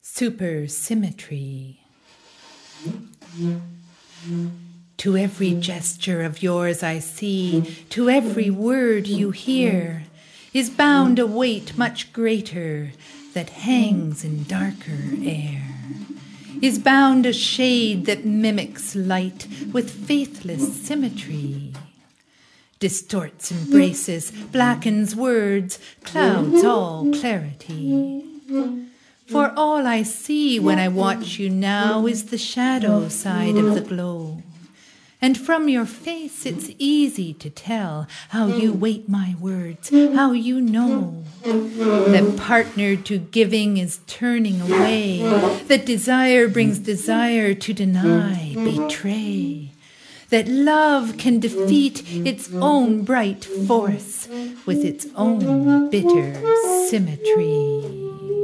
Supersymmetry. To every gesture of yours I see, to every word you hear, is bound a weight much greater that hangs in darker air, is bound a shade that mimics light with faithless symmetry, distorts embraces, blackens words, clouds all clarity. For all I see when I watch you now is the shadow side of the glow. And from your face it's easy to tell how you weight my words, how you know that partner to giving is turning away, that desire brings desire to deny, betray, that love can defeat its own bright force with its own bitter symmetry.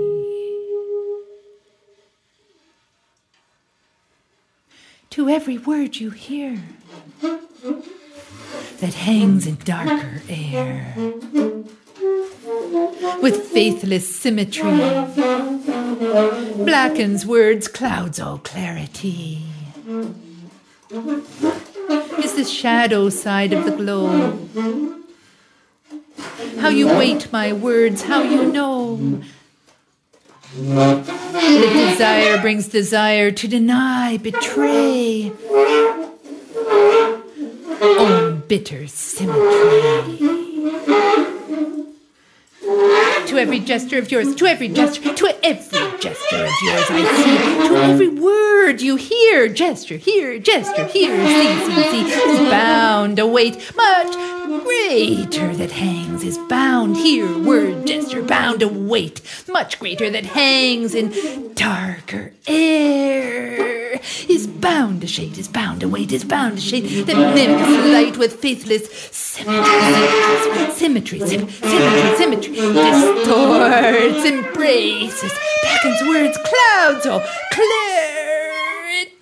To every word you hear that hangs in darker air, with faithless symmetry, blackens words, clouds all clarity, is the shadow side of the glow. How you weight my words, how you know that desire brings desire to deny, betray, own bitter symmetry. To every gesture of yours, to every gesture of yours I see, to every word you hear, gesture here, see, is bound a weight much greater that hangs, is bound here, word, gesture, bound a weight much greater that hangs in darker air, is bound a shade, is bound a weight, is bound a shade that mimics light with faithless symmetry, distorts, embraces, blackens words, clouds all clarity.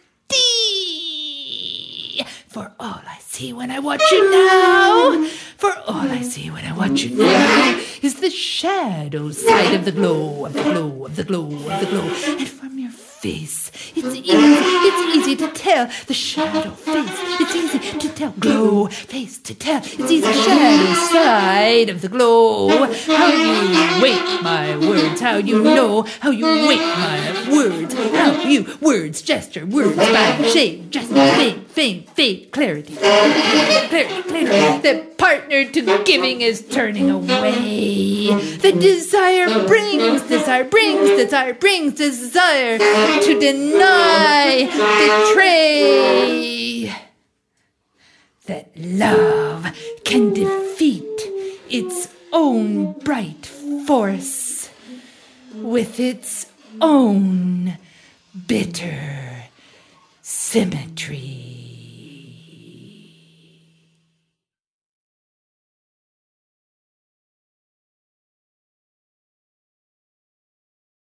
For all I see when I watch you now, for all I see when I watch you now, is the shadow side of the glow, of the glow, of the glow, of the glow. And from your face, it's easy to tell, the shadow face, it's easy to tell, glow face to tell, it's easy, shadow side of the glow. How you weight my words, how you know, how you weight my words, how you, words, gesture, words, by shade, gesture, fade, clarity, the partner to giving is turning away, the desire brings desire to deny, betray, that love can defeat its own bright force with its own bitter symmetry.